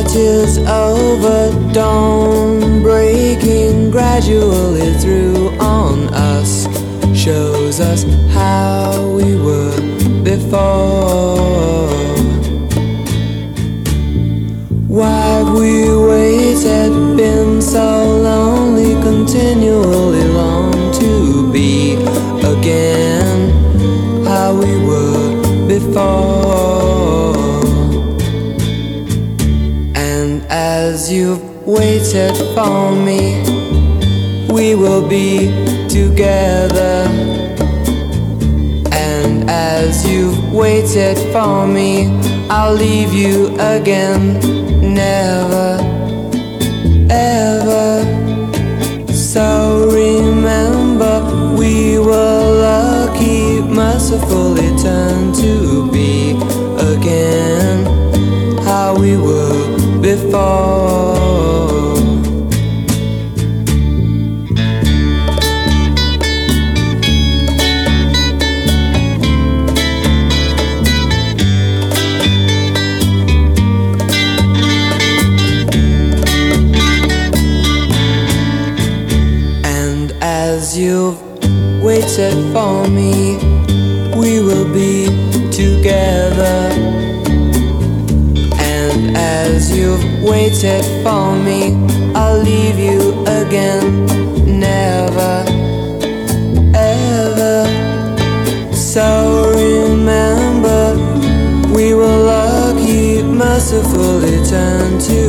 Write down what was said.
is over, dawn breaking gradually through on us, shows us how we were before. Why have we waited, been so lonely, continually long to be again how we were before? And as you've waited for me, we will be together. And as you've waited for me, I'll leave you again, never, ever. So remember, we were lucky, mercifully turned to be again how we were before. As you've waited for me, we will be together. And as you've waited for me, I'll leave you again, never, ever. So remember, we were lucky, mercifully turned to